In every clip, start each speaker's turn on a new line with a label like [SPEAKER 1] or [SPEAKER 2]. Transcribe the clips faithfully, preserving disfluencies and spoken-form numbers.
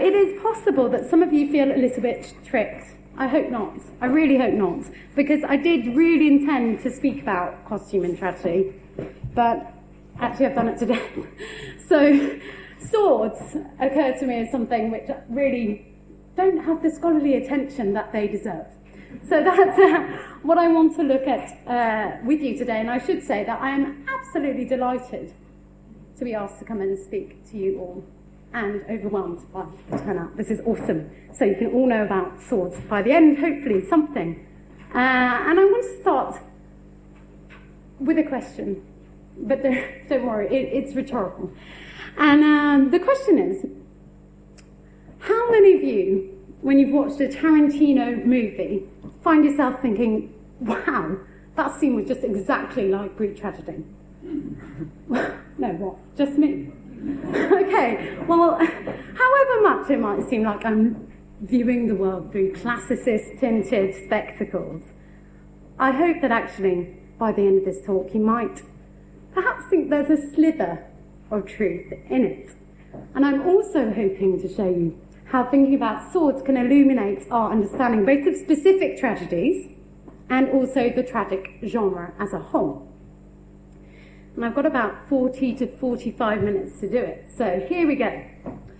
[SPEAKER 1] it is possible that some of you feel a little bit tricked. I hope not. I really hope not. Because I did really intend to speak about costume and tragedy, but actually I've done it today. So swords occur to me as something which really don't have the scholarly attention that they deserve. So that's uh, what I want to look at uh, with you today. And I should say that I am absolutely delighted to be asked to come and speak to you all, and overwhelmed by the turnout. This is awesome. So you can all know about swords by the end, hopefully something. Uh, and I want to start with a question, but don't, don't worry, it, it's rhetorical. And um, the question is, how many of you, when you've watched a Tarantino movie, find yourself thinking, wow, that scene was just exactly like Greek tragedy? No, what? Just me? Okay, well, however much it might seem like I'm viewing the world through classicist tinted spectacles, I hope that actually, by the end of this talk, you might perhaps think there's a slither of truth in it. And I'm also hoping to show you how thinking about swords can illuminate our understanding both of specific tragedies and also the tragic genre as a whole. And I've got about forty to forty-five minutes to do it. So here we go.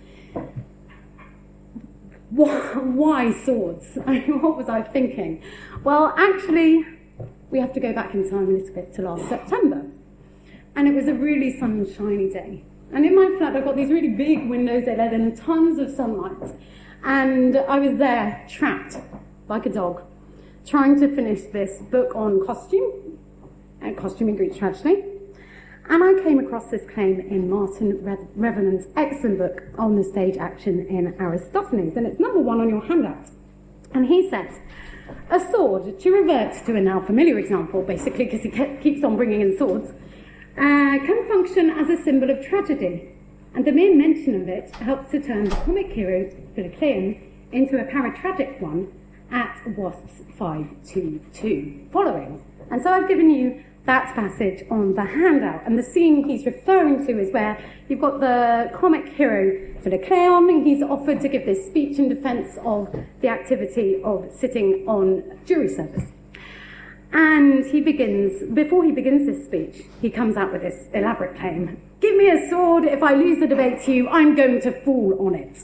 [SPEAKER 1] Why swords? What was I thinking? Well, actually, we have to go back in time a little bit to last September. And it was a really sunshiny day. And in my flat, I've got these really big windows that let in tons of sunlight. And I was there, trapped, like a dog, trying to finish this book on costume, and costume in Greek tragedy. And I came across this claim in Martin Revenant's excellent book on the stage action in Aristophanes, and it's number one on your handout. And he says, a sword, to revert to a now familiar example, basically because he keeps on bringing in swords, uh, can function as a symbol of tragedy, and the mere mention of it helps to turn the comic hero Philocleon into a paratragic one at WASPs five two two following. And so I've given you that passage on the handout, and the scene he's referring to is where you've got the comic hero Philocleon, and he's offered to give this speech in defence of the activity of sitting on jury service. And he begins, before he begins this speech, he comes out with this elaborate claim: give me a sword, if I lose the debate to you, I'm going to fall on it.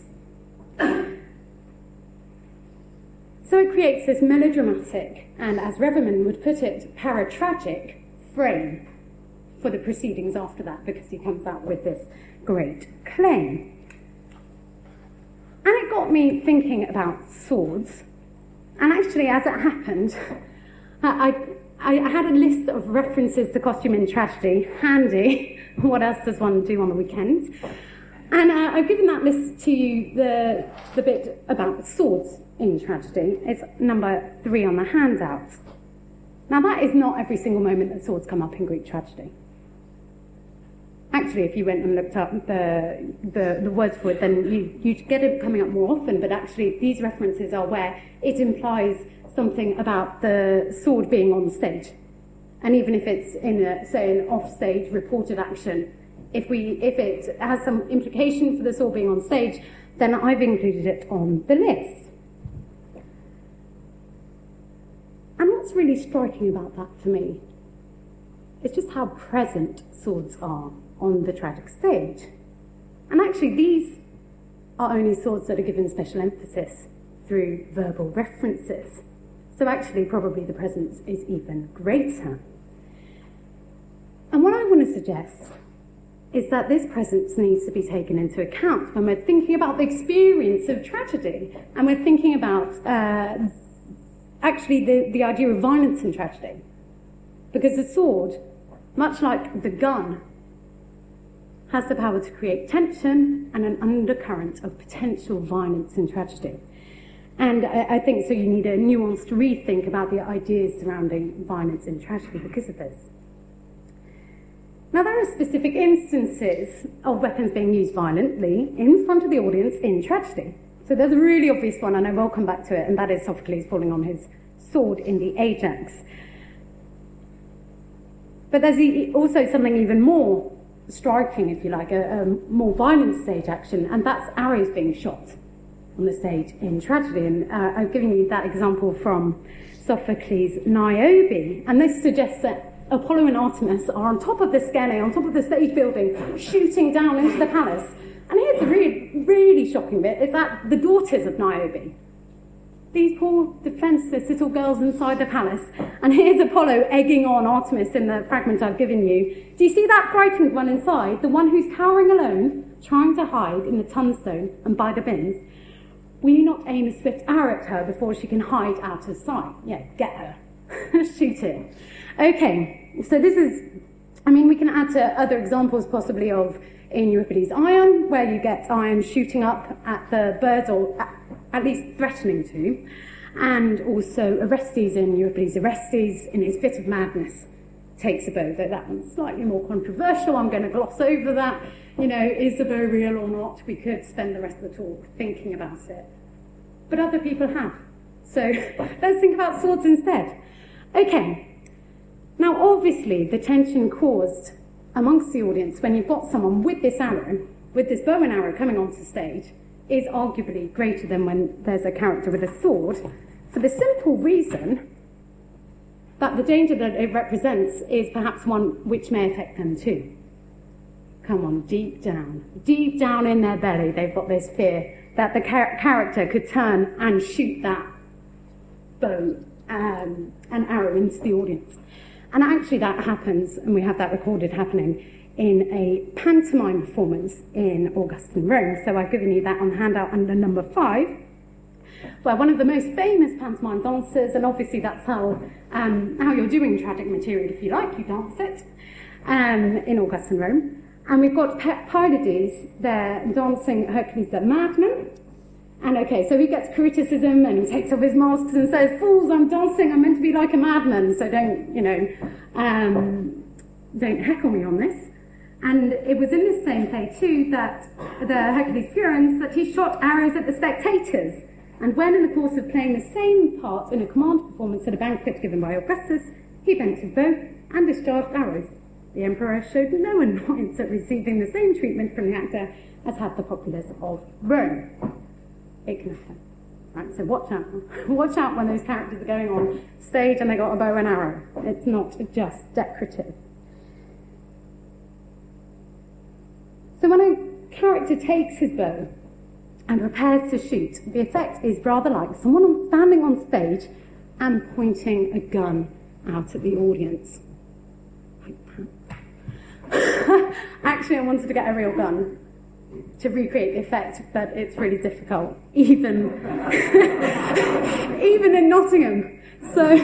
[SPEAKER 1] So it creates this melodramatic, and as Reverman would put it, paratragic frame for the proceedings after that, because he comes out with this great claim. And it got me thinking about swords. And actually, as it happened, I, I, I had a list of references to costume in tragedy handy. What else does one do on the weekends? And uh, I've given that list to you, the, the bit about swords in tragedy. It's number three on the handout. Now, that is not every single moment that swords come up in Greek tragedy. Actually, if you went and looked up the, the, the words for it, then you, you'd get it coming up more often, but actually these references are where it implies something about the sword being on stage. And even if it's in, a, say, an off-stage reported action, if, we, if it has some implication for the sword being on stage, then I've included it on the list. And what's really striking about that for me is just how present swords are on the tragic stage. And actually, these are only swords that are given special emphasis through verbal references. So actually, probably the presence is even greater. And what I want to suggest is that this presence needs to be taken into account when we're thinking about the experience of tragedy, and we're thinking about uh, actually the, the idea of violence in tragedy. Because the sword, much like the gun, has the power to create tension and an undercurrent of potential violence in tragedy. And I, I think so you need a nuanced rethink about the ideas surrounding violence in tragedy because of this. Now, there are specific instances of weapons being used violently in front of the audience in tragedy. So there's a really obvious one, and I will come back to it, and that is Sophocles falling on his sword in the Ajax. But there's also something even more striking, if you like, a, a more violent stage action, and that's arrows being shot on the stage in tragedy. And uh, I've given you that example from Sophocles' Niobe. And this suggests that Apollo and Artemis are on top of the skene, on top of the stage building, shooting down into the palace. And here's the really, really shocking bit, is that the daughters of Niobe, these poor defenceless little girls inside the palace, and here's Apollo egging on Artemis in the fragment I've given you. Do you see that frightened one inside, the one who's cowering alone, trying to hide in the tunstone and by the bins? Will you not aim a swift arrow at her before she can hide out of sight? Yeah, get her. Shoot it. Okay, so this is, I mean, we can add to other examples possibly of in Euripides' Ion, where you get Ion shooting up at the birds, or at, at least threatening to, and also Orestes in Euripides. Orestes, in his fit of madness, takes a bow, though that one's slightly more controversial. I'm going to gloss over that. You know, is the bow real or not? We could spend the rest of the talk thinking about it. But other people have. So let's think about swords instead. Okay. Now, obviously, the tension caused amongst the audience when you've got someone with this arrow, with this bow and arrow coming onto stage, is arguably greater than when there's a character with a sword, for the simple reason that the danger that it represents is perhaps one which may affect them too. Come on, deep down, deep down in their belly, they've got this fear that the char- character could turn and shoot that bow um, and arrow into the audience. And actually that happens, and we have that recorded happening in a pantomime performance in Augustan Rome. So I've given you that on the handout under number five, where one of the most famous pantomime dancers, and obviously that's how um, how you're doing tragic material, if you like, you dance it, um, in Augustan Rome. And we've got Pylades there dancing Hercules the madman. And okay, so he gets criticism and he takes off his masks and says, "Fools, I'm dancing, I'm meant to be like a madman, so don't, you know, um, don't heckle me on this." And it was in this same play too that the Hercules Furens, that he shot arrows at the spectators. And when in the course of playing the same part in a command performance at a banquet given by Augustus, he bent his bow and discharged arrows. The emperor showed no annoyance at receiving the same treatment from the actor as had the populace of Rome. It can happen. Right, so watch out. Watch out when those characters are going on stage and they got a bow and arrow. It's not just decorative. So when a character takes his bow and prepares to shoot, the effect is rather like someone standing on stage and pointing a gun out at the audience. Like that. Actually, I wanted to get a real gun to recreate the effect, but it's really difficult, even even in Nottingham. So,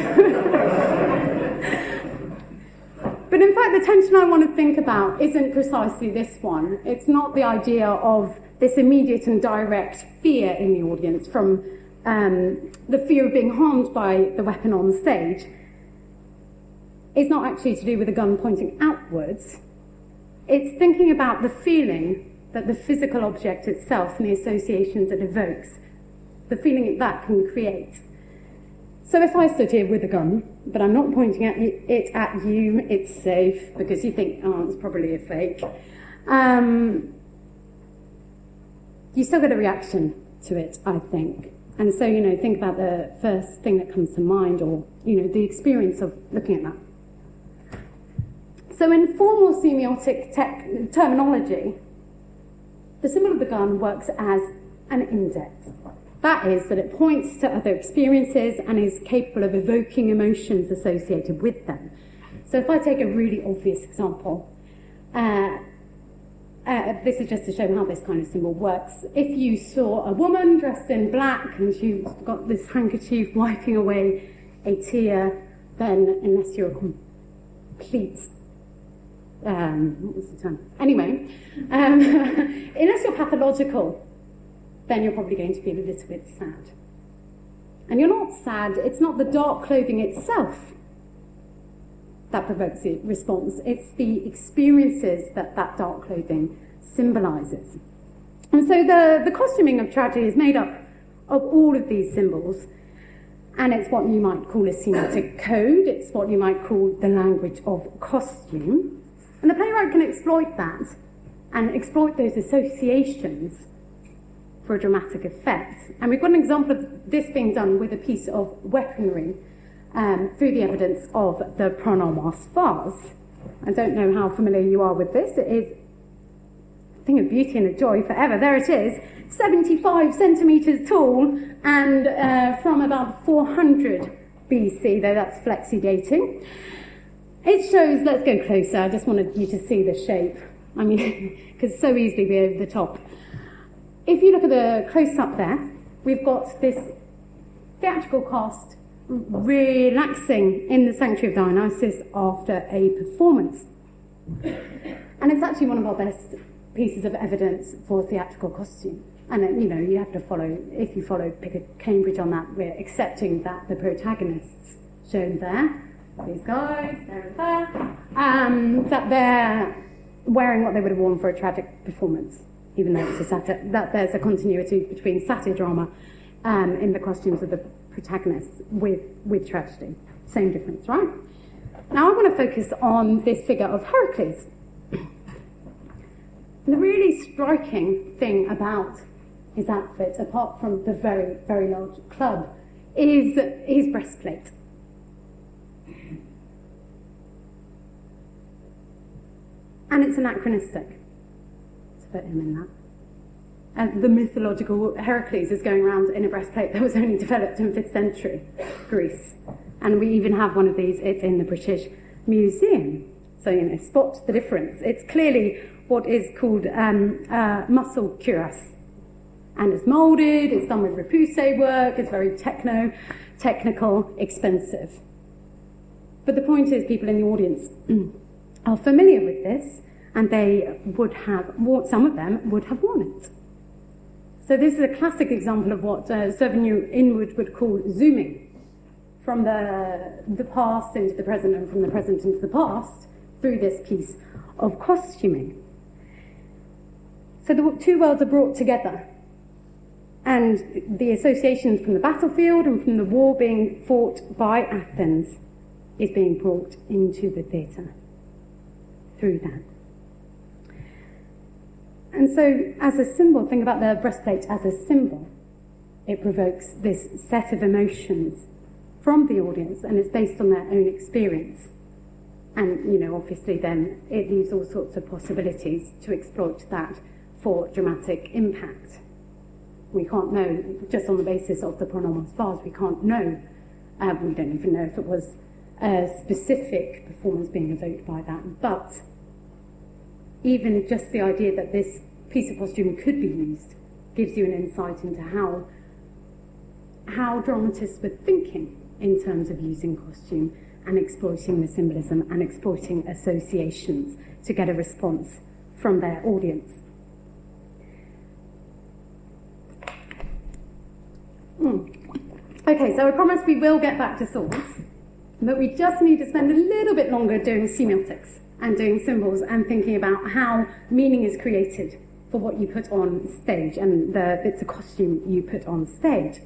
[SPEAKER 1] but in fact, the tension I want to think about isn't precisely this one. It's not the idea of this immediate and direct fear in the audience from um, the fear of being harmed by the weapon on stage. It's not actually to do with a gun pointing outwards. It's thinking about the feeling that the physical object itself and the associations it evokes, the feeling that can create. So if I stood here with a gun, but I'm not pointing at you, it at you, it's safe, because you think, oh, it's probably a fake, um, you still get a reaction to it, I think. And so, you know, think about the first thing that comes to mind, or, you know, the experience of looking at that. So in formal semiotic tech terminology, the symbol of the gun works as an index. That is, that it points to other experiences and is capable of evoking emotions associated with them. So if I take a really obvious example, uh, uh, this is just to show how this kind of symbol works. If you saw a woman dressed in black and she's got this handkerchief wiping away a tear, then unless you're a complete Um, what was the term? Anyway, um, unless you're pathological, then you're probably going to feel a little bit sad. And you're not sad, it's not the dark clothing itself that provokes the response, it's the experiences that that dark clothing symbolises. And so the, the costuming of tragedy is made up of all of these symbols, and it's what you might call a semiotic code, it's what you might call the language of costume. And the playwright can exploit that and exploit those associations for a dramatic effect. And we've got an example of this being done with a piece of weaponry um, through the evidence of the Pronomas vase. I don't know how familiar you are with this. It is a thing of beauty and a joy forever. There it is, seventy-five centimetres tall, and uh, from about four hundred B C, though that's flexi dating. It shows, let's go closer, I just wanted you to see the shape. I mean, could so easily be over the top. If you look at the close-up there, we've got this theatrical cast relaxing in the Sanctuary of Dionysus after a performance. And it's actually one of our best pieces of evidence for theatrical costume. And, you know, you have to follow, if you follow Pickard Cambridge on that, we're accepting that the protagonists shown there, these guys, there and there, um, that they're wearing what they would have worn for a tragic performance, even though it's a satire, that there's a continuity between satire drama um, in the costumes of the protagonists with, with tragedy. Same difference, right? Now I want to focus on this figure of Heracles. The really striking thing about his outfit, apart from the very, very large club, is his breastplate. And it's anachronistic, to put him in that. And the mythological Heracles is going around in a breastplate that was only developed in fifth century Greece. And we even have one of these, it's in the British Museum. So, you know, spot the difference. It's clearly what is called um, uh, muscle cuirass. And it's moulded, it's done with repoussé work, it's very techno, technical, expensive. But the point is, people in the audience are familiar with this, and they would have, some of them would have worn it. So this is a classic example of what uh, Sevigny Inwood would call zooming from the, the past into the present and from the present into the past through this piece of costuming. So the two worlds are brought together, and the associations from the battlefield and from the war being fought by Athens is being brought into the theatre through that. And so, as a symbol, think about the breastplate as a symbol. It provokes this set of emotions from the audience, and it's based on their own experience. And, you know, obviously then it leaves all sorts of possibilities to exploit that for dramatic impact. We can't know, just on the basis of the Pronomas vase, we can't know, um, we don't even know if it was a specific performance being evoked by that, but even just the idea that this piece of costume could be used gives you an insight into how, how dramatists were thinking in terms of using costume and exploiting the symbolism and exploiting associations to get a response from their audience. Mm. Okay, so I promise we will get back to swords, but we just need to spend a little bit longer doing semiotics and doing symbols and thinking about how meaning is created for what you put on stage and the bits of costume you put on stage.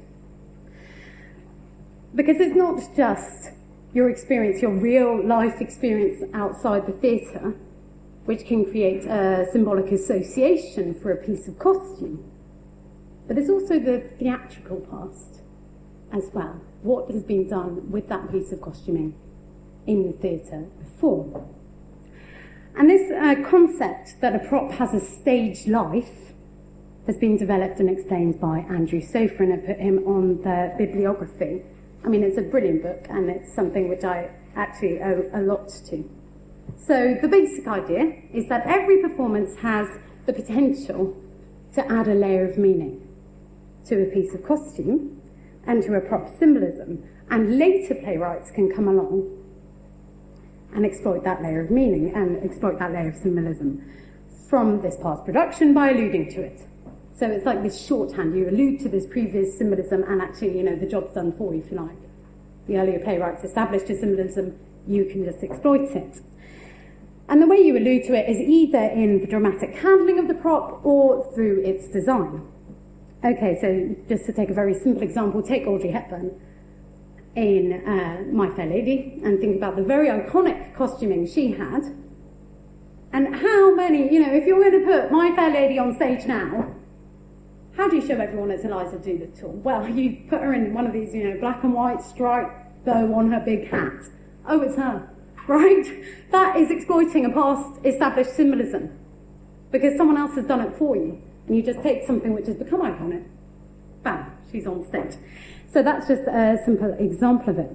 [SPEAKER 1] Because it's not just your experience, your real life experience outside the theatre, which can create a symbolic association for a piece of costume. But there's also the theatrical past as well. What has been done with that piece of costuming in the theatre before? And this uh, concept that a prop has a stage life has been developed and explained by Andrew Sofrin. I put him on the bibliography. I mean, it's a brilliant book, and it's something which I actually owe a lot to. So the basic idea is that every performance has the potential to add a layer of meaning to a piece of costume and to a prop symbolism, and later playwrights can come along and exploit that layer of meaning and exploit that layer of symbolism from this past production by alluding to it. So it's like this shorthand, you allude to this previous symbolism and actually, you know, the job's done for you, if you like. The earlier playwrights established a symbolism, you can just exploit it. And the way you allude to it is either in the dramatic handling of the prop or through its design. Okay, so just to take a very simple example, take Audrey Hepburn in uh, My Fair Lady and think about the very iconic costuming she had. And how many, you know, if you're going to put My Fair Lady on stage now, How do you show everyone it's Eliza Doolittle? Well, you put her in one of these, you know, black and white striped bow on her big hat. Oh, it's her, right? That is exploiting a past established symbolism because someone else has done it for you. And you just take something which has become iconic. Bam, she's on stage. So that's just a simple example of it.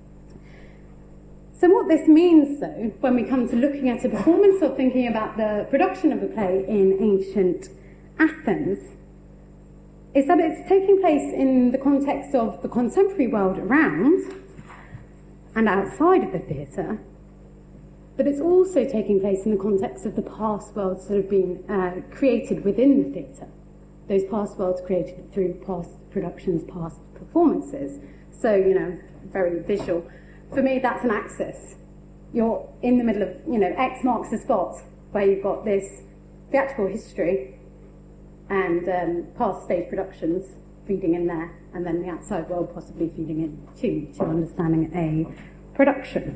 [SPEAKER 1] So what this means, though, when we come to looking at a performance or thinking about the production of a play in ancient Athens, is that it's taking place in the context of the contemporary world around and outside of the theatre, but it's also taking place in the context of the past worlds that have been uh, created within the theatre. Those past worlds created through past productions, past performances. So, you know, very visual. For me, that's an axis. You're in the middle of, you know, X marks the spot where you've got this theatrical history and um, past stage productions feeding in there, and then the outside world possibly feeding in too, to understanding a production.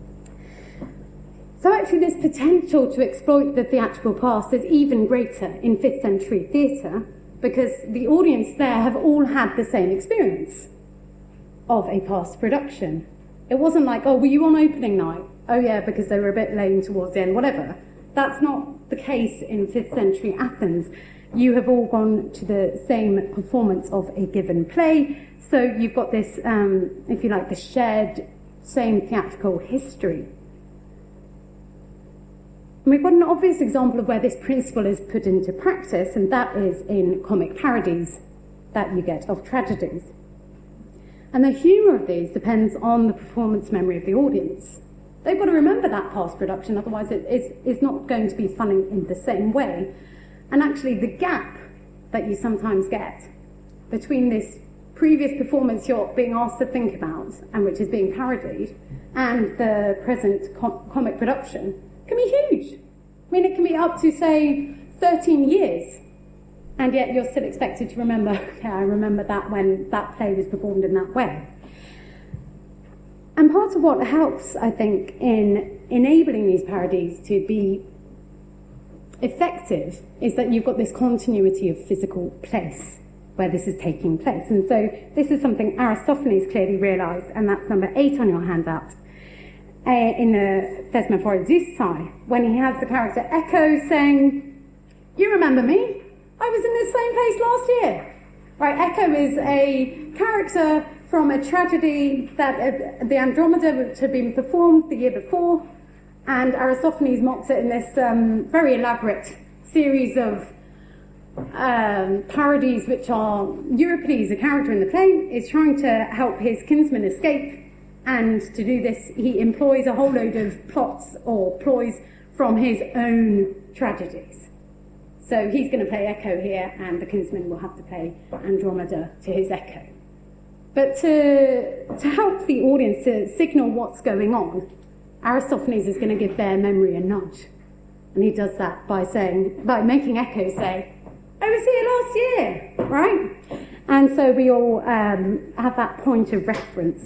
[SPEAKER 1] So actually this potential to exploit the theatrical past is even greater in fifth century theatre because the audience there have all had the same experience of a past production. It wasn't like, oh, were you on opening night? Oh yeah, because they were a bit lame towards the end, whatever. That's not the case in fifth century Athens. You have all gone to the same performance of a given play, so you've got this, um, if you like, the shared same theatrical history. And we've got an obvious example of where this principle is put into practice, and that is in comic parodies that you get of tragedies. And the humour of these depends on the performance memory of the audience. They've got to remember that past production, otherwise it is, is not going to be funny in the same way. And actually the gap that you sometimes get between this previous performance you're being asked to think about, and which is being parodied, and the present com- comic production can be huge. I mean, it can be up to, say, thirteen years, and yet you're still expected to remember, yeah, I remember that when that play was performed in that way. And part of what helps, I think, in enabling these parodies to be effective is that you've got this continuity of physical place where this is taking place. And so this is something Aristophanes clearly realised, and that's number eight on your handout, uh, in the Thesmophoros, when he has the character Echo saying, you remember me? I was in this same place last year. Right, Echo is a character from a tragedy that uh, the Andromeda, which had been performed the year before, and Aristophanes mocks it in this um, very elaborate series of um, parodies, which are Euripides, a character in the play, is trying to help his kinsman escape, and to do this he employs a whole load of plots or ploys from his own tragedies. So he's going to play Echo here, and the kinsman will have to play Andromeda to his Echo. But to, to help the audience to signal what's going on, Aristophanes is going to give their memory a nudge. And he does that by saying, by making Echo say, I was here last year, right? And so we all um, have that point of reference.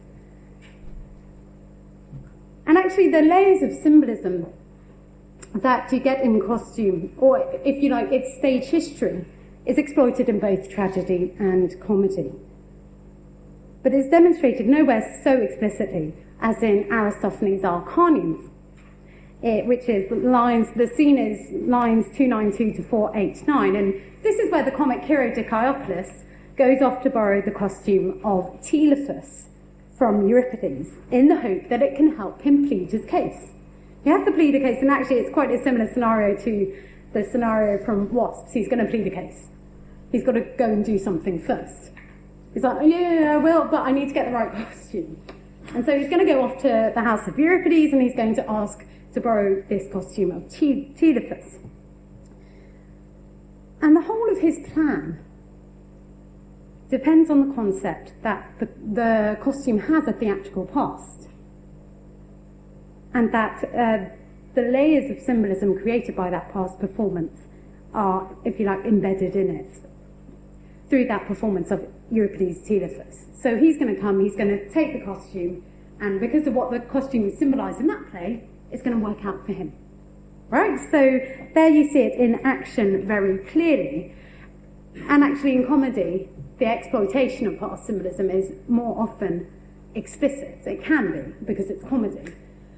[SPEAKER 1] And actually the layers of symbolism that you get in costume, or if you like, its stage history, is exploited in both tragedy and comedy. But it's demonstrated nowhere so explicitly as in Aristophanes' Arcanians, it, which is lines, the scene is lines two ninety-two to four eighty-nine, and this is where the comic hero Dicaiopoulos goes off to borrow the costume of Telephus from Euripides in the hope that it can help him plead his case. He has to plead a case, and actually it's quite a similar scenario to the scenario from Wasps. He's going to plead a case. He's got to go and do something first. He's like, oh, yeah, I will, but I need to get the right costume. And so he's going to go off to the house of Euripides, and he's going to ask to borrow this costume of Telephus. And the whole of his plan depends on the concept that the, the costume has a theatrical past, and that uh, the layers of symbolism created by that past performance are, if you like, embedded in it through that performance of Euripides' Telephus. So he's going to come, he's going to take the costume, and because of what the costume symbolised in that play, it's going to work out for him. Right? So there you see it in action very clearly. And actually in comedy, the exploitation of past symbolism is more often explicit. It can be, because it's comedy.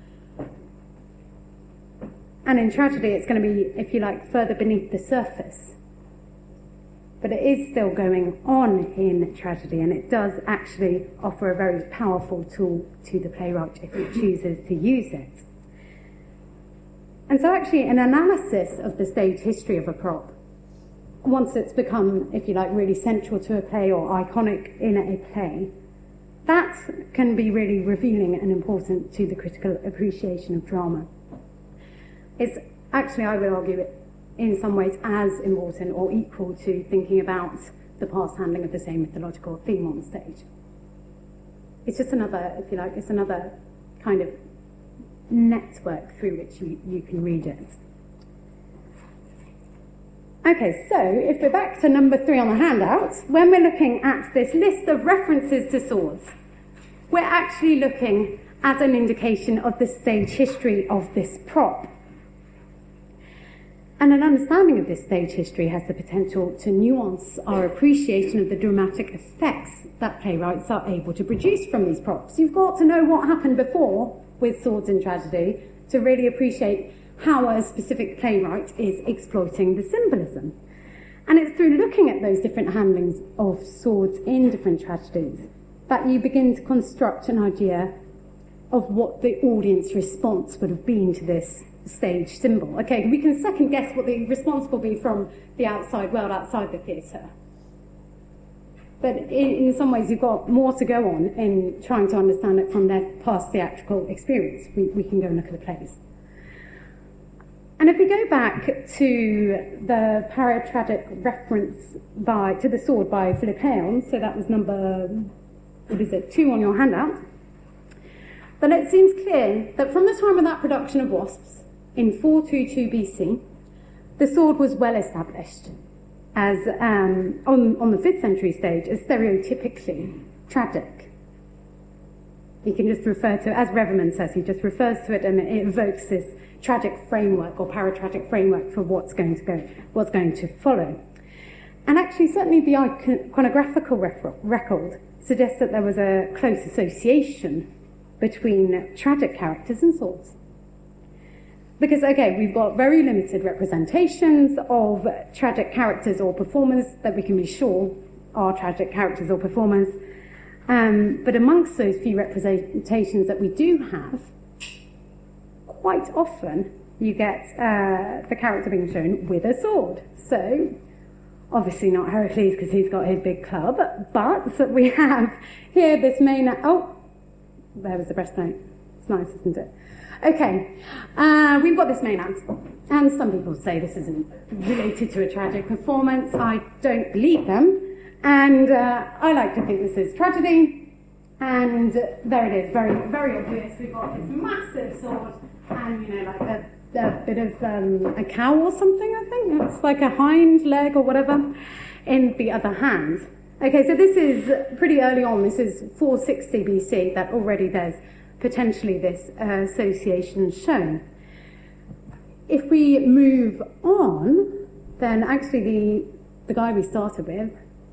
[SPEAKER 1] And in tragedy, it's going to be, if you like, further beneath the surface. But it is still going on in tragedy, and it does actually offer a very powerful tool to the playwright if he chooses to use it. And so actually an analysis of the stage history of a prop, once it's become, if you like, really central to a play or iconic in a play, that can be really revealing and important to the critical appreciation of drama. It's actually, I would argue, it in some ways as important or equal to thinking about the past handling of the same mythological theme on stage. It's just another, if you like, it's another kind of network through which you, you can read it. Okay, so if we're back to number three on the handout, when we're looking at this list of references to swords, we're actually looking at an indication of the stage history of this prop. And an understanding of this stage history has the potential to nuance our appreciation of the dramatic effects that playwrights are able to produce from these props. You've got to know what happened before with swords in tragedy to really appreciate how a specific playwright is exploiting the symbolism. And it's through looking at those different handlings of swords in different tragedies that you begin to construct an idea of what the audience response would have been to this stage symbol. Okay, we can second guess what the response will be from the outside world, outside the theatre. But in, in some ways you've got more to go on in trying to understand it from their past theatrical experience. We, we can go and look at the plays. And if we go back to the paratragic reference by, to the sword by Philippeon, so that was number, what is it, two on your handout, then it seems clear that from the time of that production of Wasps, in four twenty-two B C, the sword was well established as, um, on, on the fifth century stage, as stereotypically tragic. You can just refer to, as Reverman says, he just refers to it and it evokes this tragic framework or paratragic framework for what's going to go, what's going to follow. And actually, certainly the iconographical record suggests that there was a close association between tragic characters and swords. Because, okay, we've got very limited representations of tragic characters or performers that we can be sure are tragic characters or performers. Um, but amongst those few representations that we do have, quite often you get uh, the character being shown with a sword. So, obviously not Heracles because he's got his big club, but we have here this main... Oh, there was the breastplate. It's nice, isn't it? Okay, uh, we've got this Maenad, and some people say this isn't related to a tragic performance. I don't believe them, and uh, I like to think this is tragedy, and there it is, very, very obvious. We've got this massive sword, and, you know, like a, a bit of um, a cow or something, I think. It's like a hind leg or whatever, in the other hand. Okay, so this is pretty early on. This is four sixty B C, that already there's potentially this uh, association shown. If we move on, then actually the, the guy we started with,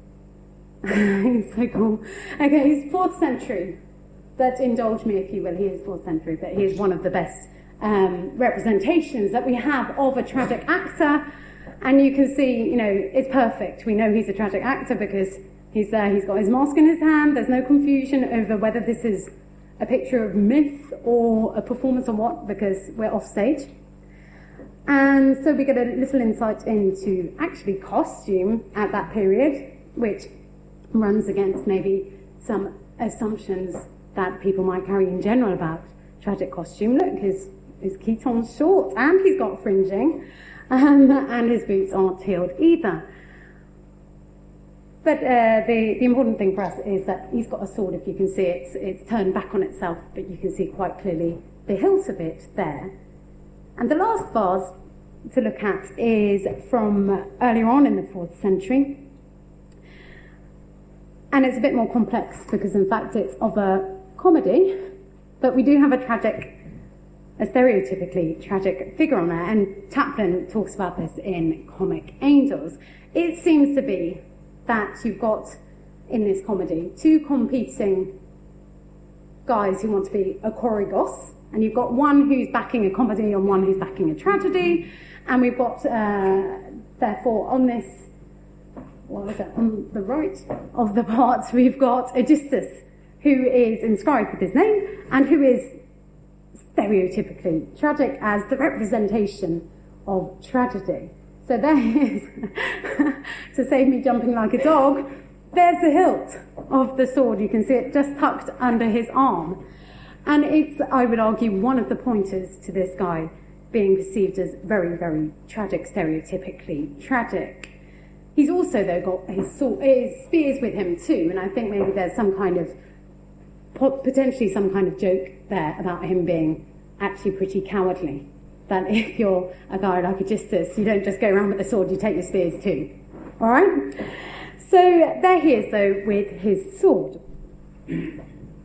[SPEAKER 1] he's so cool. Okay, he's fourth century. But indulge me if you will, he is fourth century, but he is one of the best um, representations that we have of a tragic actor. And you can see, you know, it's perfect. We know he's a tragic actor because he's there, he's got his mask in his hand, there's no confusion over whether this is a picture of myth or a performance or what, because we're off stage. And so we get a little insight into actually costume at that period, which runs against maybe some assumptions that people might carry in general about tragic costume. Look, his, his chiton's short and he's got fringing, um, and his boots aren't heeled either. But uh, the, the important thing for us is that he's got a sword, if you can see it. It's, it's turned back on itself, but you can see quite clearly the hilt of it there. And the last vase to look at is from earlier on in the fourth century. And it's a bit more complex because, in fact, it's of a comedy, but we do have a tragic a stereotypically tragic figure on there, and Taplin talks about this in Comic Angels. It seems to be that you've got, in this comedy, two competing guys who want to be a Corygos, and you've got one who's backing a comedy and one who's backing a tragedy, and we've got, uh, therefore, on this, what is it, on the right of the part, we've got Aegisthus, who is inscribed with his name, and who is stereotypically tragic as the representation of tragedy. So there is, to save me jumping like a dog, there's the hilt of the sword. You can see it just tucked under his arm. And it's, I would argue, one of the pointers to this guy being perceived as very, very tragic, stereotypically tragic. He's also, though, got his, sword, his spears with him too, and I think maybe there's some kind of, potentially some kind of joke there about him being actually pretty cowardly. That if you're a guy like Aegisthus, you don't just go around with the sword, you take your spears too. All right? So there he is, though, with his sword. And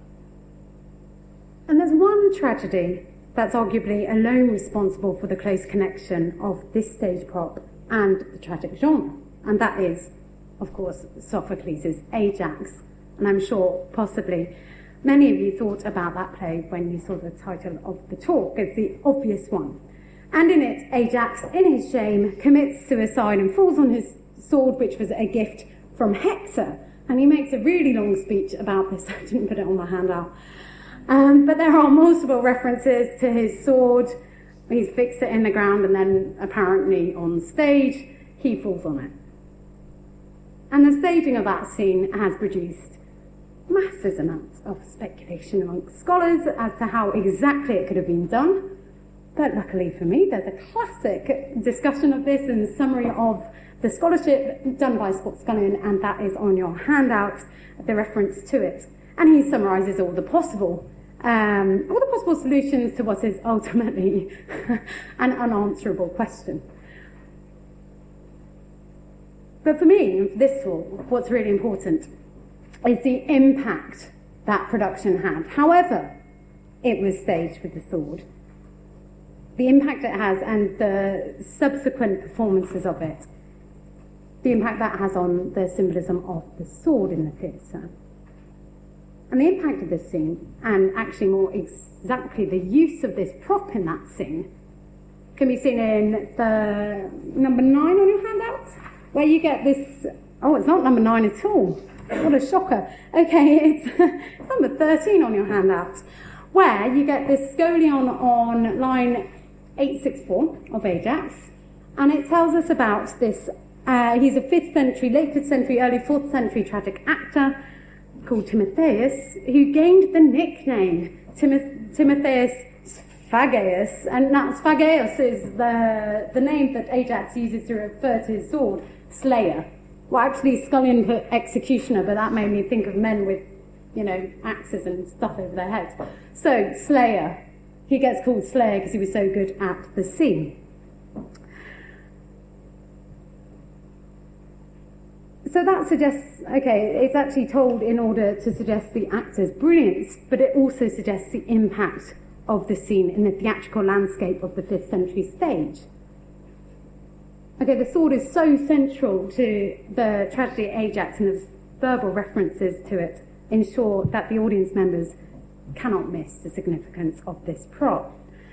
[SPEAKER 1] there's one tragedy that's arguably alone responsible for the close connection of this stage prop and the tragic genre. And that is, of course, Sophocles' Ajax. And I'm sure possibly many of you thought about that play when you saw the title of the talk. It's the obvious one. And in it, Ajax, in his shame, commits suicide and falls on his sword, which was a gift from Hector. And he makes a really long speech about this. I didn't put it on my handout. Um, but there are multiple references to his sword. He's fixed it in the ground, and then apparently on stage, he falls on it. And the staging of that scene has produced massive amounts of speculation amongst scholars as to how exactly it could have been done. But luckily for me, there's a classic discussion of this in the summary of the scholarship done by Scott Scullion, and that is on your handout, the reference to it. And he summarises all the possible, um, all the possible solutions to what is ultimately an unanswerable question. But for me, for this talk, what's really important is the impact that production had. However it was staged with the sword, the impact it has and the subsequent performances of it, the impact that has on the symbolism of the sword in the theatre. And the impact of this scene, and actually more exactly the use of this prop in that scene, can be seen in the number nine on your handout, where you get this, oh, it's not number nine at all. What a shocker. Okay, it's, it's number thirteen on your handout, where you get this scolion on line eight sixty-four of Ajax, and it tells us about this, uh, he's a fifth century, late fifth century, early fourth century tragic actor called Timotheus, who gained the nickname Timoth- Timotheus Sphagaius, and now Sphagaius is the, the name that Ajax uses to refer to his sword, Slayer. Well, actually, Scullion put executioner, but that made me think of men with, you know, axes and stuff over their heads. So, Slayer. He gets called Slayer because he was so good at the scene. So that suggests, okay, it's actually told in order to suggest the actor's brilliance, but it also suggests the impact of the scene in the theatrical landscape of the fifth century stage. Okay, the sword is so central to the tragedy Ajax, and the verbal references to it ensure that the audience members cannot miss the significance of this prop.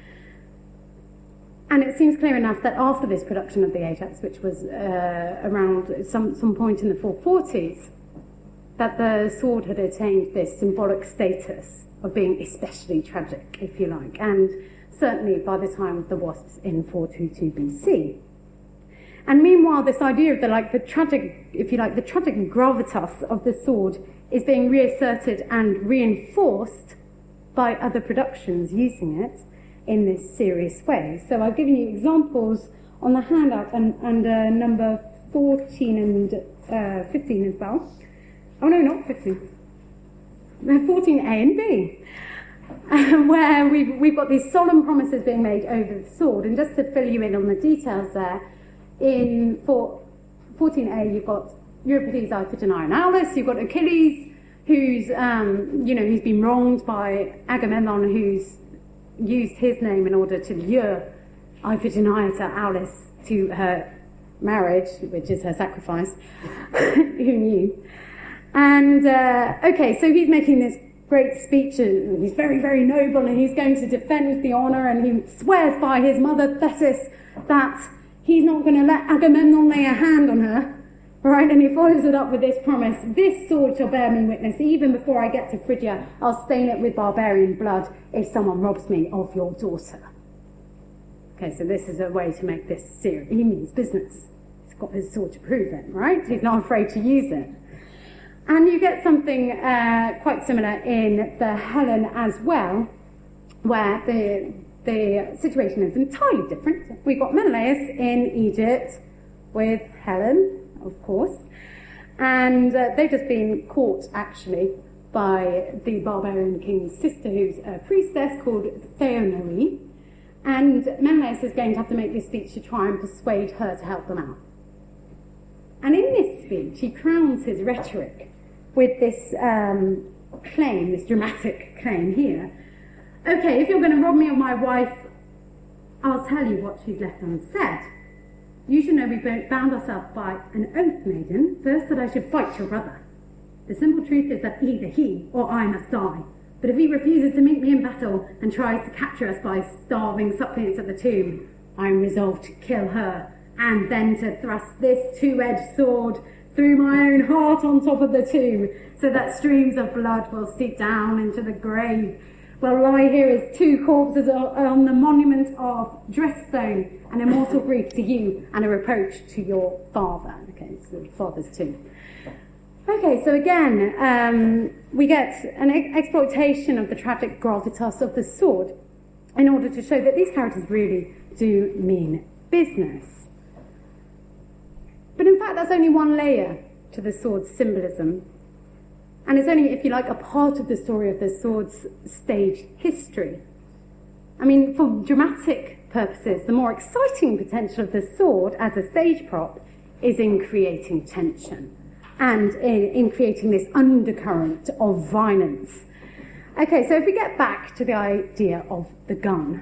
[SPEAKER 1] And it seems clear enough that after this production of the Ajax, which was uh, around some, some point in the four forties, that the sword had attained this symbolic status of being especially tragic, if you like, and certainly by the time of the Wasps in four twenty-two B C. And meanwhile, this idea of the like the tragic, if you like, the tragic gravitas of the sword is being reasserted and reinforced by other productions using it in this serious way. So I've given you examples on the handout and under number fourteen and uh, fifteen as well. Oh no, not fifteen. fourteen A and B, um, where we've, we've got these solemn promises being made over the sword. And just to fill you in on the details there, in for fourteen A you've got Euripides' Iphigenia and Aulus, you've got Achilles, who's, um, you know, who's been wronged by Agamemnon, who's used his name in order to lure Iphigenia, Aulis, to her marriage, which is her sacrifice. Who knew? And, uh, okay, so he's making this great speech, and he's very, very noble, and he's going to defend the honour, and he swears by his mother Thetis that he's not going to let Agamemnon lay a hand on her, right? And he follows it up with this promise: this sword shall bear me witness, even before I get to Phrygia, I'll stain it with barbarian blood if someone robs me of your daughter. Okay, so this is a way to make this serious. He means business. He's got his sword to prove it, right? He's not afraid to use it. And you get something uh, quite similar in the Helen as well, where the the situation is entirely different. We've got Menelaus in Egypt with Helen, of course, and uh, they've just been caught, actually, by the barbarian king's sister, who's a priestess called Theonoe, and Menelaus is going to have to make this speech to try and persuade her to help them out. And in this speech, he crowns his rhetoric with this um, claim, this dramatic claim here. Okay, if you're going to rob me of my wife, I'll tell you what she's left unsaid. You should know we bound ourselves by an oath, maiden, first that I should fight your brother. The simple truth is that either he or I must die. But if he refuses to meet me in battle and tries to capture us by starving suppliants at the tomb, I am resolved to kill her, and then to thrust this two-edged sword through my own heart on top of the tomb, so that streams of blood will seep down into the grave. Well, lie here as two corpses on the monument of Dressstone, an immortal grief to you and a reproach to your father. Okay, so the father's tomb. Okay, so again, um, we get an ex- exploitation of the tragic gravitas of the sword in order to show that these characters really do mean business. But in fact, that's only one layer to the sword's symbolism. And it's only, if you like, a part of the story of the sword's stage history. I mean, for dramatic purposes, the more exciting potential of the sword as a stage prop is in creating tension and in, in creating this undercurrent of violence. Okay, so if we get back to the idea of the gun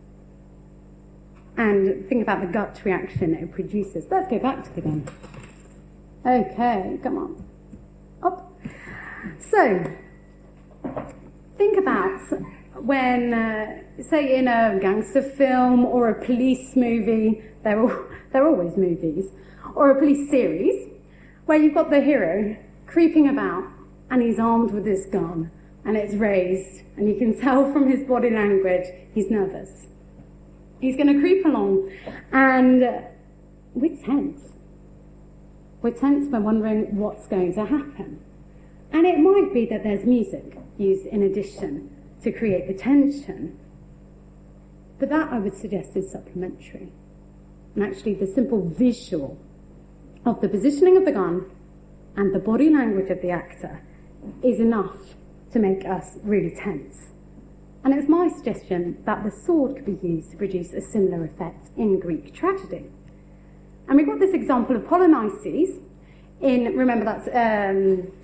[SPEAKER 1] and think about the gut reaction it produces, let's go back to the gun. Okay, come on. Up. So, think about when, uh, say, in a gangster film or a police movie, they're, all, they're always movies, or a police series, where you've got the hero creeping about and he's armed with this gun and it's raised, and you can tell from his body language he's nervous. He's going to creep along, and uh, we're tense. We're tense, we're wondering what's going to happen. And it might be that there's music used in addition to create the tension. But that, I would suggest, is supplementary. And actually, the simple visual of the positioning of the gun and the body language of the actor is enough to make us really tense. And it's my suggestion that the sword could be used to produce a similar effect in Greek tragedy. And we've got this example of Polynices in, remember that's, um,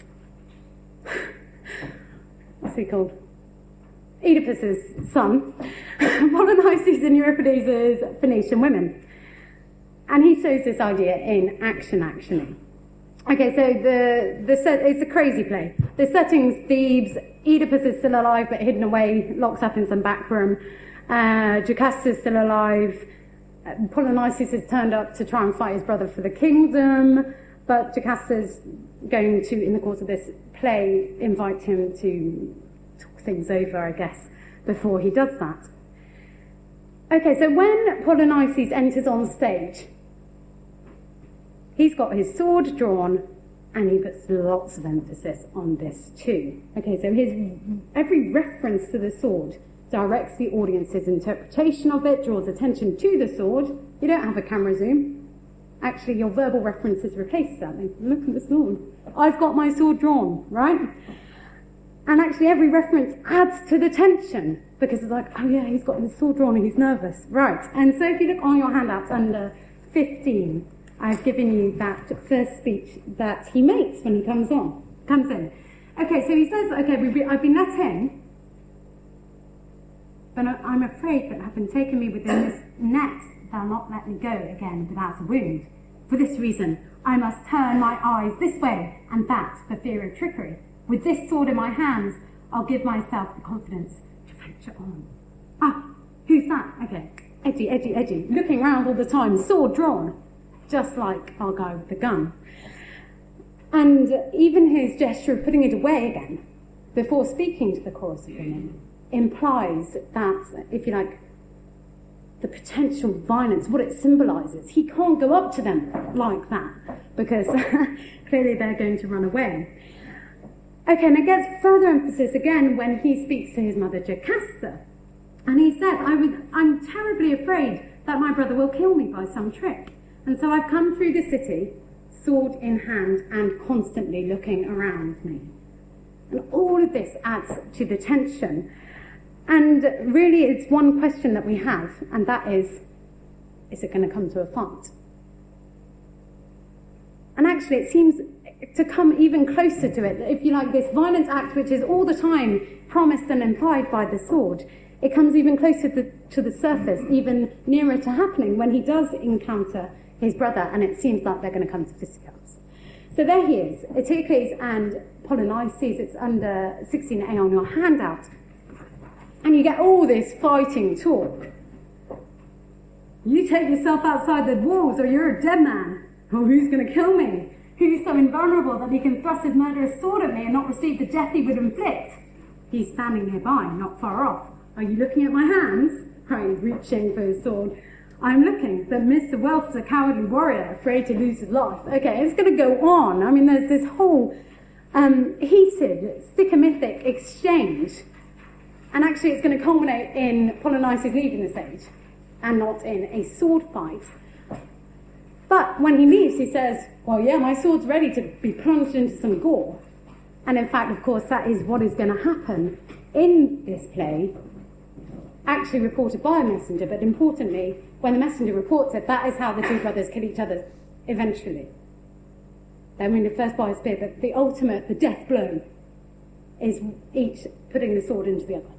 [SPEAKER 1] what's he called? Oedipus's son. Polynices in Euripides' Phoenician Women. And he shows this idea in Action, Actually. Okay, so the, the set, it's a crazy play. The setting's Thebes. Oedipus is still alive but hidden away, locked up in some back room. Uh, Jocasta is still alive. Uh, Polynices has turned up to try and fight his brother for the kingdom, but Jocasta's going to, in the course of this play, invite him to talk things over, I guess, before he does that. Okay, so when Polynices enters on stage, he's got his sword drawn, and he puts lots of emphasis on this too. Okay, so his every reference to the sword directs the audience's interpretation of it, draws attention to the sword. You don't have a camera zoom. Actually, your verbal references replace that. Look at the sword. I've got my sword drawn, right? And actually, every reference adds to the tension, because it's like, oh yeah, he's got his sword drawn and he's nervous. Right, and so if you look on your handouts under fifteen, I've given you that first speech that he makes when he comes on, comes in. Okay, so he says, okay, we've been, I've been let in, but I'm afraid that having taken me within this net, they'll not let me go again without a wound. For this reason, I must turn my eyes this way and that for fear of trickery. With this sword in my hands, I'll give myself the confidence to venture on. Ah, who's that? Okay, edgy, edgy, edgy, looking round all the time, sword drawn, just like our guy with the gun. And even his gesture of putting it away again, before speaking to the chorus of women, implies that, if you like, the potential violence, what it symbolises. He can't go up to them like that, because clearly they're going to run away. Okay, and it gets further emphasis again when he speaks to his mother Jocasta. And he says, I was, I'm terribly afraid that my brother will kill me by some trick. And so I've come through the city, sword in hand, and constantly looking around me. And all of this adds to the tension. And really it's one question that we have, and that is, is it going to come to a fight? And actually it seems to come even closer to it. If you like, this violent act, which is all the time promised and implied by the sword, it comes even closer to, to the surface, even nearer to happening when he does encounter his brother, and it seems like they're going to come to fisticuffs. So there he is, Eteocles and Polynices. It's under sixteen A on your handout. And you get all this fighting talk. You take yourself outside the walls or you're a dead man. Or who's going to kill me? Who's so invulnerable that he can thrust his murderous sword at me and not receive the death he would inflict? He's standing nearby, not far off. Are you looking at my hands? Right, he's reaching for his sword. I'm looking, but Mister Welf's a cowardly warrior, afraid to lose his life. Okay, it's going to go on. I mean, there's this whole um, heated, sticomythic exchange. And actually it's going to culminate in Polynices leaving the stage, and not in a sword fight. But when he leaves, he says, well, yeah, my sword's ready to be plunged into some gore. And in fact, of course, that is what is going to happen in this play, actually reported by a messenger, but importantly, when the messenger reports it, that is how the two brothers kill each other eventually. They're wounded first by a spear, but the ultimate, the death blow, is each putting the sword into the other.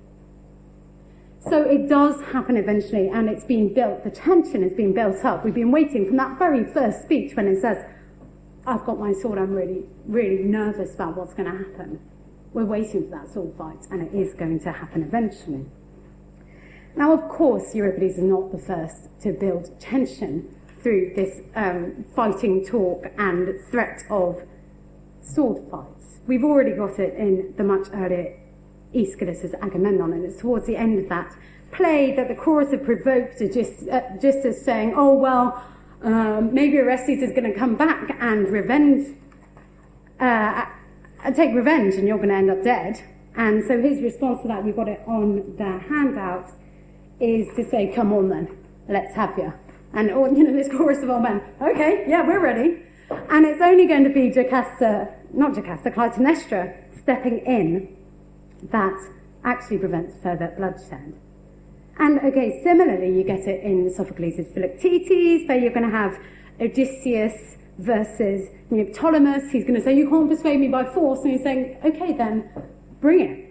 [SPEAKER 1] So it does happen eventually, and it's been built, the tension has been built up. We've been waiting from that very first speech when it says, I've got my sword, I'm really, really nervous about what's going to happen. We're waiting for that sword fight, and it is going to happen eventually. Now, of course, Euripides is not the first to build tension through this um, fighting talk and threat of sword fights. We've already got it in the much earlier Aeschylus' Agamemnon, and it's towards the end of that play that the chorus have provoked are just, uh, just as saying, oh, well, um, maybe Orestes is going to come back and revenge, uh, and take revenge, and you're going to end up dead. And so his response to that, we've got it on the handout, is to say, come on then, let's have you. And, or, you know, this chorus of old men, okay, yeah, we're ready. And it's only going to be Jocasta, not Jocasta, Clytemnestra stepping in that actually prevents further bloodshed. And okay, similarly, you get it in Sophocles' Philoctetes, where you're going to have Odysseus versus Neoptolemus. He's going to say, you can't persuade me by force. And he's saying, okay, then, bring it.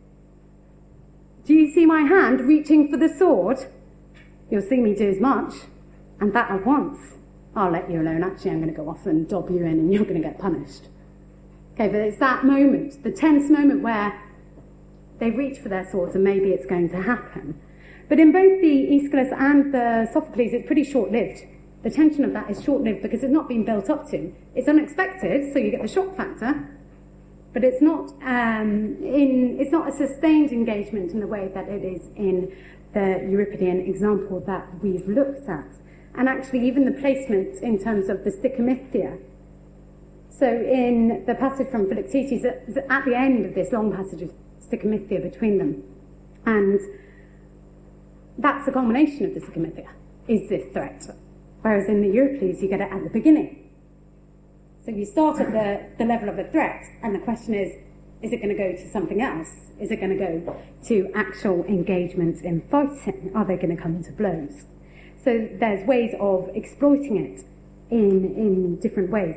[SPEAKER 1] Do you see my hand reaching for the sword? You'll see me do as much, and that at once. I'll let you alone. Actually, I'm going to go off and dob you in, and you're going to get punished. Okay, but it's that moment, the tense moment where they reach for their swords and maybe it's going to happen. But in both the Aeschylus and the Sophocles, it's pretty short-lived. The tension of that is short-lived because it's not been built up to. It's unexpected, so you get the shock factor, but it's not um, in. It's not a sustained engagement in the way that it is in the Euripidean example that we've looked at. And actually, even the placement in terms of the sticomythia. So in the passage from Philoctetes, at the end of this long passage of sticomythia between them, and that's the culmination of the sticomythia, is this threat. Whereas in the Euripides, you get it at the beginning. So you start at the, the level of a threat, and the question is, is it going to go to something else? Is it going to go to actual engagement in fighting? Are they going to come to blows? So there's ways of exploiting it in, in different ways.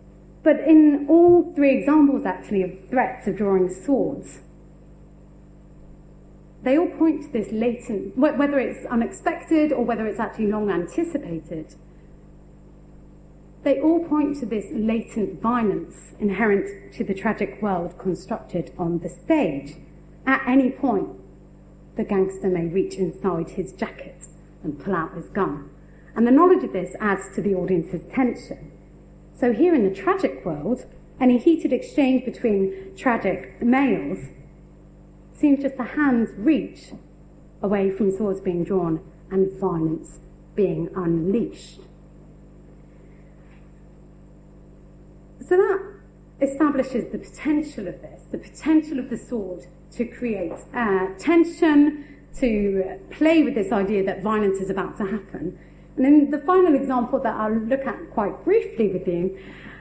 [SPEAKER 1] But in all three examples, actually, of threats of drawing swords, they all point to this latent, whether it's unexpected or whether it's actually long anticipated, they all point to this latent violence inherent to the tragic world constructed on the stage. At any point, the gangster may reach inside his jacket and pull out his gun. And the knowledge of this adds to the audience's tension. So here in the tragic world, any heated exchange between tragic males seems just a hand's reach away from swords being drawn and violence being unleashed. So that establishes the potential of this, the potential of the sword to create uh, tension, to play with this idea that violence is about to happen. And then the final example that I'll look at quite briefly with you,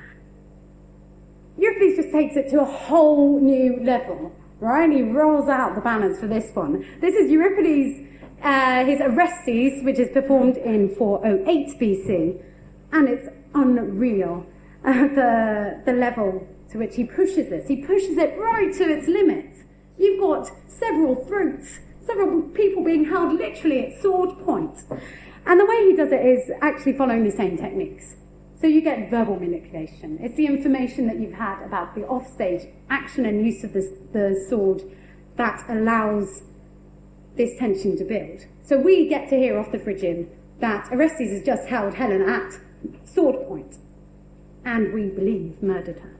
[SPEAKER 1] Euripides just takes it to a whole new level, right? He rolls out the banners for this one. This is Euripides, uh, his Orestes, which is performed in four oh eight B C, and it's unreal. Uh, the, the level to which he pushes this. He pushes it right to its limit. You've got several throats, several people being held literally at sword point. And the way he does it is actually following the same techniques. So you get verbal manipulation. It's the information that you've had about the offstage action and use of the, the sword that allows this tension to build. So we get to hear off the Phrygian that Orestes has just held Helen at sword point, and we believe murdered her.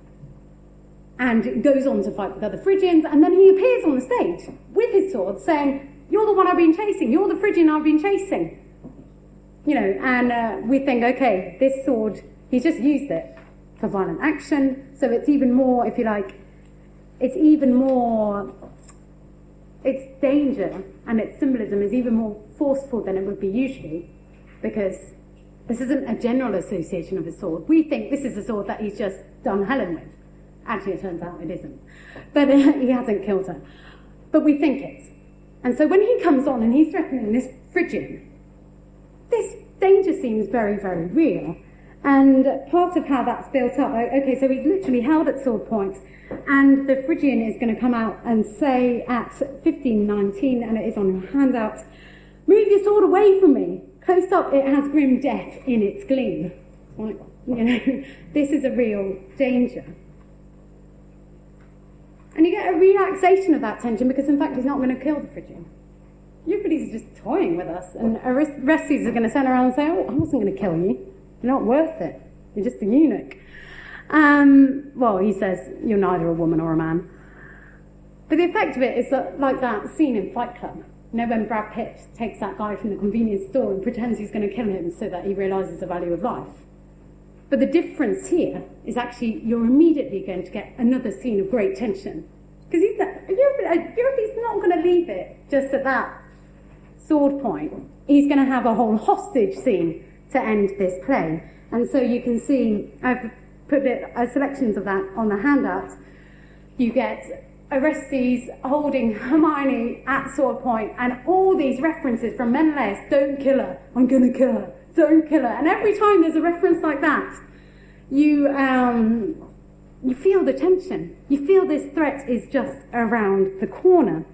[SPEAKER 1] And goes on to fight with other Phrygians, and then he appears on the stage with his sword saying, "You're the one I've been chasing, you're the Phrygian I've been chasing." You know, and uh, we think, okay, this sword, he's just used it for violent action, so it's even more, if you like, it's even more, its danger and its symbolism is even more forceful than it would be usually, because this isn't a general association of a sword. We think this is a sword that he's just done Helen with. Actually, it turns out it isn't. But uh, he hasn't killed her. But we think it. And so when he comes on and he's threatening this Phrygian, this danger seems very, very real. And part of how that's built up, okay, so he's literally held at sword point, and the Phrygian is going to come out and say at fifteen nineteen, and it is on your handout, "Move your sword away from me. Close up, it has grim death in its gleam." You know, this is a real danger. And you get a relaxation of that tension because, in fact, he's not going to kill the Phrygian. Euripides is just toying with us, and Orestes is going to turn around and say, "Oh, I wasn't going to kill you. You're not worth it. You're just a eunuch." Um, well, he says, "You're neither a woman or a man." But the effect of it is that, like that scene in Fight Club. You know, when Brad Pitt takes that guy from the convenience store and pretends he's going to kill him so that he realises the value of life. But the difference here is actually you're immediately going to get another scene of great tension. Because he's Euripides not going to leave it just at that sword point. He's going to have a whole hostage scene to end this play. And so you can see, I've put it, uh, selections of that on the handout. You get Orestes holding Hermione at sword point, and all these references from Menelaus: "Don't kill her, I'm going to kill her, don't kill her." And every time there's a reference like that, you um, you feel the tension. You feel this threat is just around the corner.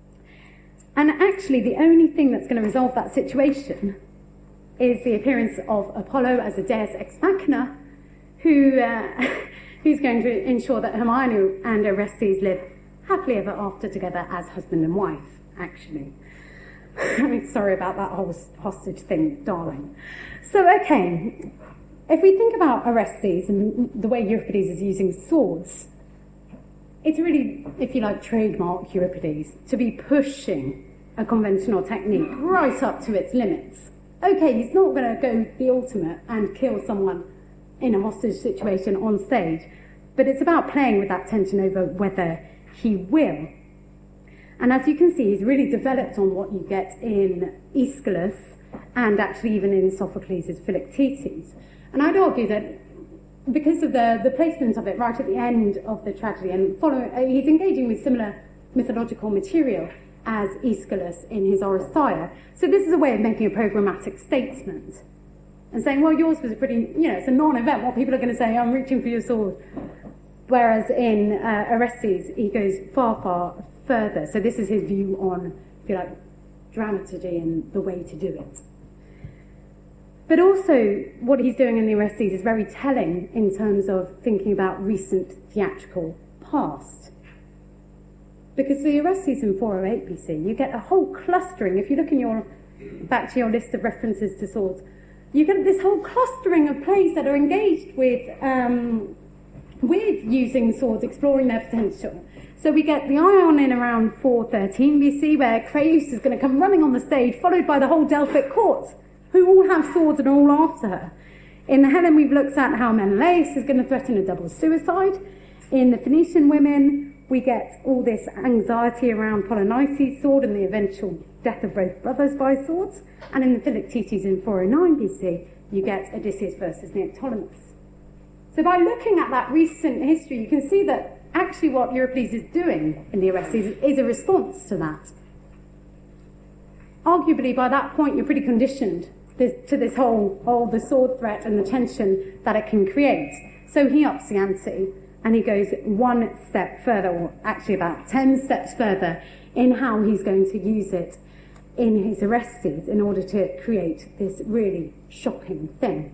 [SPEAKER 1] And actually, the only thing that's going to resolve that situation is the appearance of Apollo as a deus ex machina, who uh, who's going to ensure that Hermione and Orestes live happily ever after together as husband and wife, actually. I mean, sorry about that whole hostage thing, darling. So, okay, if we think about Orestes and the way Euripides is using swords, it's really, if you like, trademark Euripides to be pushing a conventional technique right up to its limits. Okay, he's not going to go the ultimate and kill someone in a hostage situation on stage, but it's about playing with that tension over whether he will. And as you can see, he's really developed on what you get in Aeschylus and actually even in Sophocles' Philoctetes. And I'd argue that because of the, the placement of it right at the end of the tragedy, and following, uh, he's engaging with similar mythological material as Aeschylus in his Oresteia. So this is a way of making a programmatic statement and saying, well, yours was a pretty, you know, it's a non-event. What people are going to say, I'm reaching for your sword. Whereas in uh, Orestes, he goes far, far further. So this is his view on if you like, dramaturgy and the way to do it. But also, what he's doing in the Orestes is very telling in terms of thinking about recent theatrical past. Because the Orestes in four oh eight B C, you get a whole clustering. If you look in your, back to your list of references to swords, you get this whole clustering of plays that are engaged with, um, with using swords, exploring their potential. So we get the Ion in around four thirteen B C, where Creus is going to come running on the stage, followed by the whole Delphic court, who all have swords and are all after her. In the Helen, we've looked at how Menelaus is going to threaten a double suicide. In the Phoenician women, we get all this anxiety around Polynices' sword and the eventual death of both brothers by swords. And in the Philoctetes in four oh nine B C, you get Odysseus versus Neoptolemus. So by looking at that recent history, you can see that actually what Euripides is doing in the Orestes is a response to that. Arguably, by that point, you're pretty conditioned this, to this whole, whole the sword threat and the tension that it can create. So he ups the ante, and he goes one step further, or actually about ten steps further, in how he's going to use it in his Orestes in order to create this really shocking thing.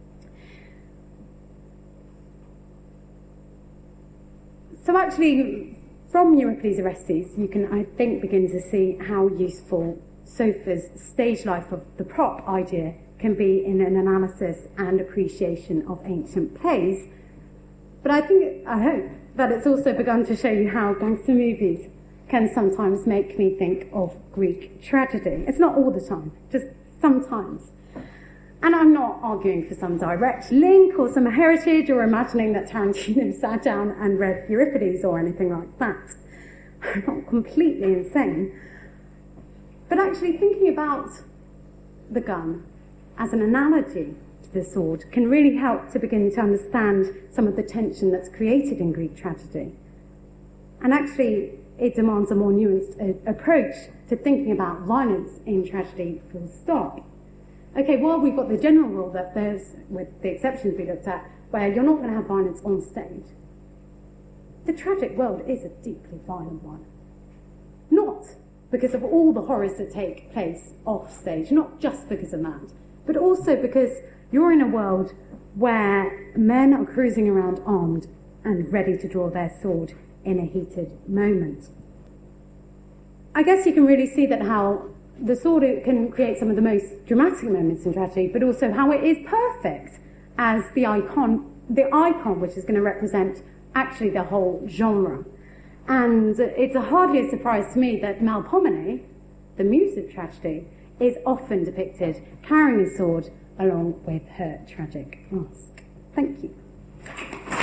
[SPEAKER 1] So actually, from Euripides' Orestes, you can, I think, begin to see how useful Sophus' stage life of the prop idea can be in an analysis and appreciation of ancient plays. But I think, I hope, that it's also begun to show you how gangster movies can sometimes make me think of Greek tragedy. It's not all the time, just sometimes. And I'm not arguing for some direct link or some heritage or imagining that Tarantino sat down and read Euripides or anything like that. I'm not completely insane. But actually thinking about the gun as an analogy to the sword can really help to begin to understand some of the tension that's created in Greek tragedy. And actually, it demands a more nuanced uh, approach to thinking about violence in tragedy, full stop. Okay, well, we've got the general rule that there's, with the exceptions we looked at, where you're not going to have violence on stage. The tragic world is a deeply violent one. Not because of all the horrors that take place off stage, not just because of that, but also because you're in a world where men are cruising around armed and ready to draw their sword in a heated moment. I guess you can really see that how the sword can create some of the most dramatic moments in tragedy, but also how it is perfect as the icon, the icon which is going to represent actually the whole genre. And it's hardly a surprise to me that Melpomene, the muse of tragedy, is often depicted carrying a sword along with her tragic mask. Thank you.